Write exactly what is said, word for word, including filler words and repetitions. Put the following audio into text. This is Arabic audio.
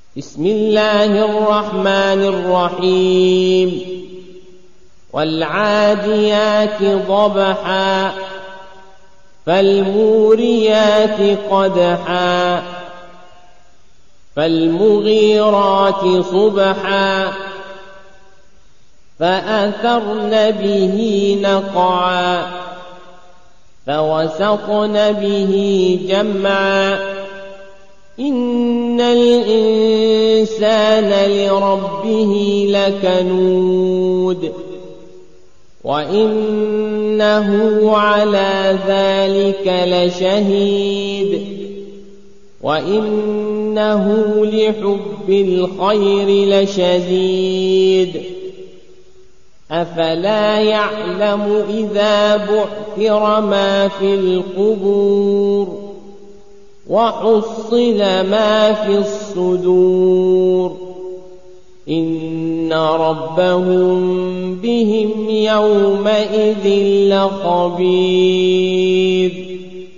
بسم الله الرحمن الرحيم والعاديات ضبحا فالموريات قدحا فالمغيرات صبحا فأثرن به نقعا فوسطن به جمعا إن الإنسان لربه لكنود وإنه على ذلك لشهيد وإنه لحب الخير لشديد أفلا يعلم إذا بعثر ما في القبور وحصل ما في الصدور إن ربهم بهم يومئذ لخبير